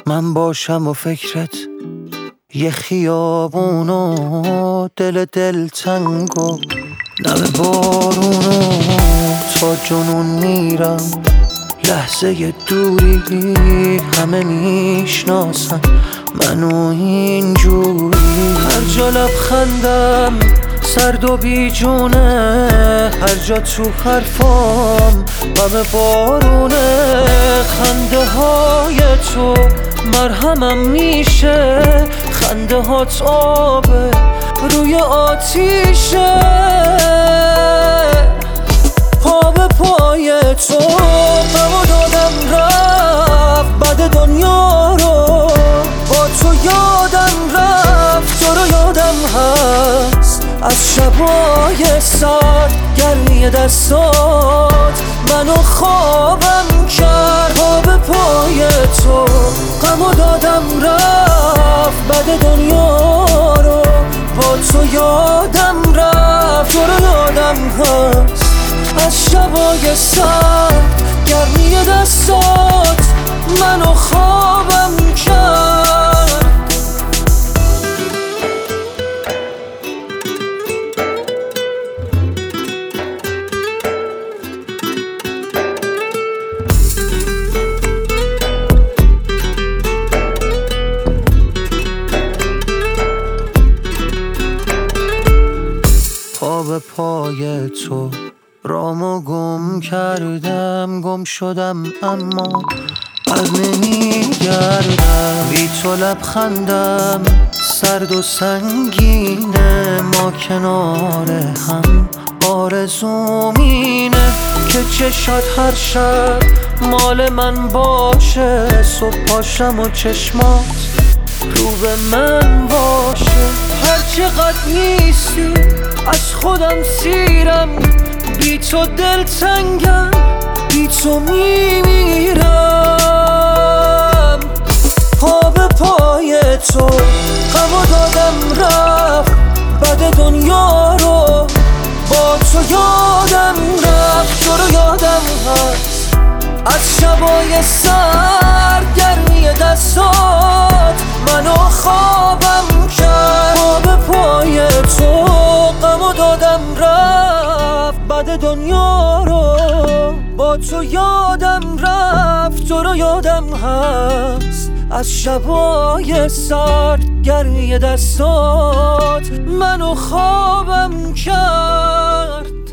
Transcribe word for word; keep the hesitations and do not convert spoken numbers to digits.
من باشم و فکرت یه خیابونو، دل دل تنگو نم بارونو، تا جنون میرم لحظه دوری، همه میشناسن منو اینجوری. هر جا لبخندم سرد و بیجونه، هر جا تو حرفام غم بارونه. خنده های تو مرهمم میشه، خنده هات آبه روی آتیشه. پا به پای تو غمو دادم رفت، بعد دنیا رو با تو یادم رفت. تو رو یادم هست از شبای سرد، گرمی دستات منو خوابم کرد. پا به پای تو غمو دادم رفت، بعد دنیا رو با تو یادم رفت. تو رو یادم هست از شبای سرد، گرمی دستات منو خوابم کرد. پا به پای تو رامو گم کردم، گم شدم اما از نمیگردم. بی تو لبخندم سرد و سنگینه، ما کنار هم آرزومینه که چشات هر شب مال من باشه. صبح پاشم و چشمات رو به من باشه. هر چقدر نیستی از خودم سیرم، بی تو دل تنگم، بی تو میمیرم. پا به پای تو غمو دادم رفت، بعد دنیا رو با تو یادم رفت. تو رو یادم هست از شبای سرد، گرمی دستات منو خوابم کرد. پا به پای تو غمو دادم رفت، بعد دنیا رو با تو یادم رفت. تو رو یادم هست از شبای سرد، گرمی دستات منو خوابم کرد.